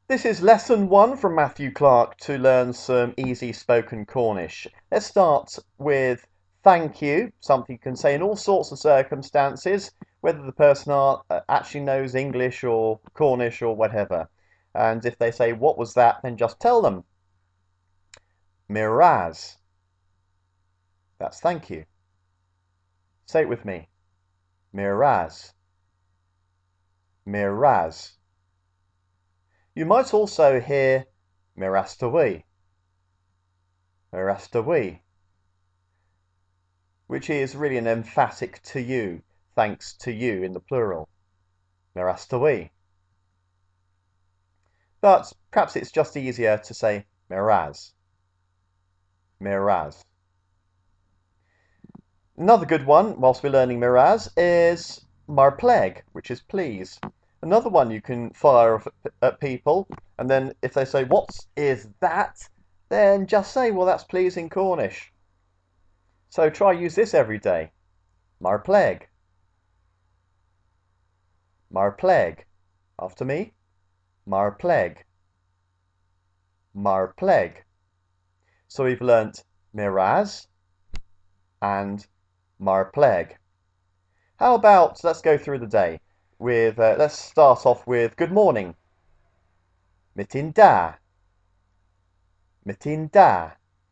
This is lesson one from Matthew Clark to learn some easy spoken Cornish. Let's start with thank you, something you can say in all sorts of circumstances, whether the person actually knows English or Cornish or whatever. And if they say, what was that, then just tell them. Miraz. That's thank you. Say it with me. Miraz. Miraz. You might also hear Mirastawi, Mirastawi, which is really an emphatic to you, thanks to you in the plural. Mirastawi. But perhaps it's just easier to say Miraz. Miraz. Another good one, whilst we're learning Miraz, is Marpleg, which is please. Another one you can fire off at people, and then if they say, what is that? Then just say, well, that's please in Cornish. So try use this every day. Marpleg. Marpleg. After me. Marpleg. Marpleg. So we've learnt Miraz and Marpleg. How about, let's go through the day with, let's start off with good morning. Mitin da. Mitin da.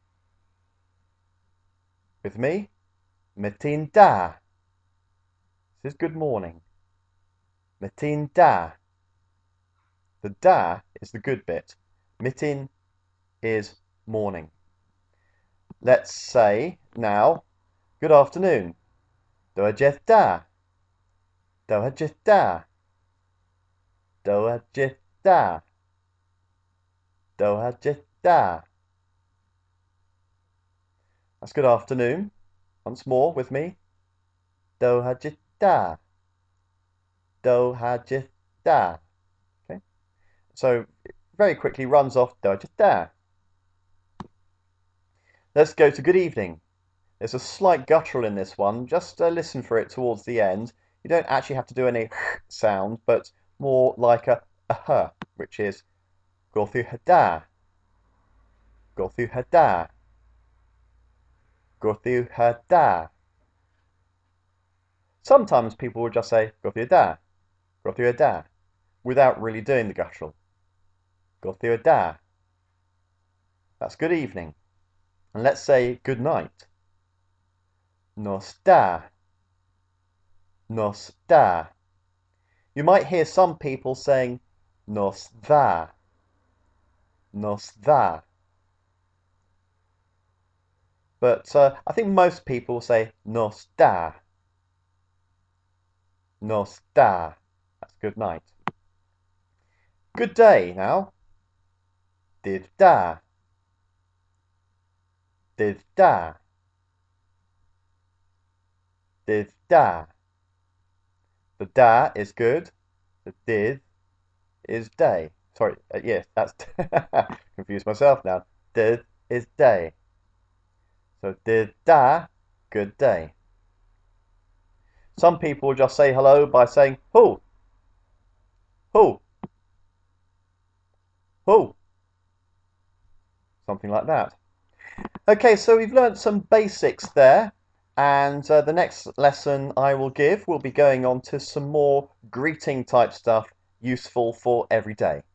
With me? Mitin da. This is good morning. Mitin da. The da is the good bit. Mitin is morning. Let's say now, good afternoon. Dohajeth da. Dohajeth da. Dohajeth da. Dohajeth da. That's good afternoon. Once more with me. Dohajeth da. Dohajeth da. Okay. So very quickly runs off Dohajeth da. Let's go to good evening. There's a slight guttural in this one. Just listen for it towards the end. You don't actually have to do any sound, but more like a h, which is Gorthu hada. Gorthu hada. Gorthu hada. Sometimes people will just say Gorthu hada. Gorthu hada, without really doing the guttural. Gorthu hada. That's good evening. And let's say good night. Nos da. Nos da. You might hear some people saying nos dda. Nos dda. But I think most people say nos da. Nos da. That's good night. Good day now. Dydd da. Dydd da. Dydd da. The da is good. The dydd is day. Sorry, yes, that's confused myself now. Dydd is day. So dydd da, good day. Some people will just say hello by saying who, who, who, something like that. Okay, so we've learnt some basics there, and the next lesson I will give will be going on to some more greeting type stuff useful for every day.